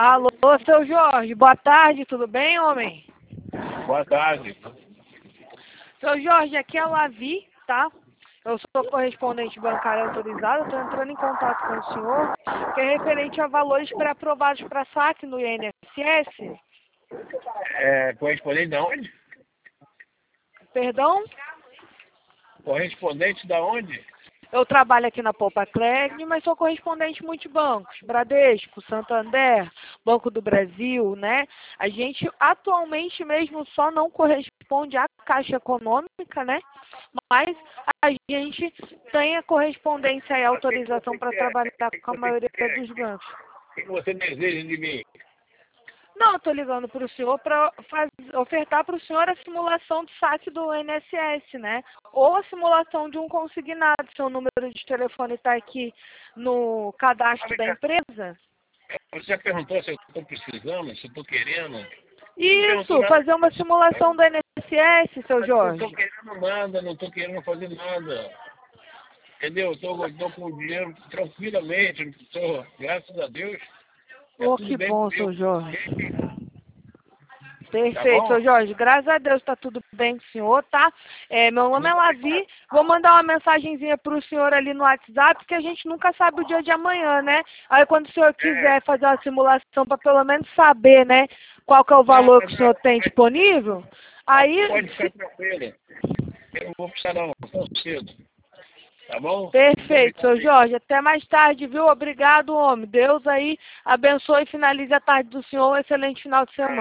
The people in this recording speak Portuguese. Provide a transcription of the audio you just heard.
Alô, seu Jorge, boa tarde, tudo bem, homem? Boa tarde. Seu Jorge, aqui é o Lavi, tá? Eu sou correspondente bancário autorizado, estou entrando em contato com o senhor, que é referente a valores pré-aprovados para saque no INSS. Correspondente da onde? Perdão? Correspondente da onde? Eu trabalho aqui na Poupa Clegg, mas sou correspondente multibancos, Bradesco, Santander, Banco do Brasil, né? A gente atualmente mesmo só não corresponde à Caixa Econômica, né? Mas a gente tem a correspondência e autorização para trabalhar com a maioria dos bancos. O que você deseja de mim? Não, eu estou ligando para o senhor para ofertar para o senhor a simulação de saque do INSS, né? Ou a simulação de um consignado. Seu número de telefone está aqui no cadastro da empresa. Você já perguntou se eu estou precisando, se eu estou querendo? Isso, fazer uma simulação do INSS, seu Jorge. Não estou querendo nada, não estou querendo fazer nada. Entendeu? Estou com o dinheiro tranquilamente, graças a Deus. Oh, que bom, seu Jorge. Perfeito, Tá bom? seu Jorge. Graças a Deus está tudo bem com o senhor, tá? Meu nome é Lavi. Vou mandar uma mensagenzinha para o senhor ali no WhatsApp, porque a gente nunca sabe o dia de amanhã, né? Aí quando o senhor quiser fazer uma simulação para pelo menos saber, né, qual que é o valor que o senhor tem disponível, aí... Pode ficar tranquilo. Eu não vou precisar não, tão cedo. Tá bom? Perfeito, seu Jorge. Até mais tarde, viu? Obrigado, homem. Deus aí abençoe e finalize a tarde do senhor. Um excelente final de semana.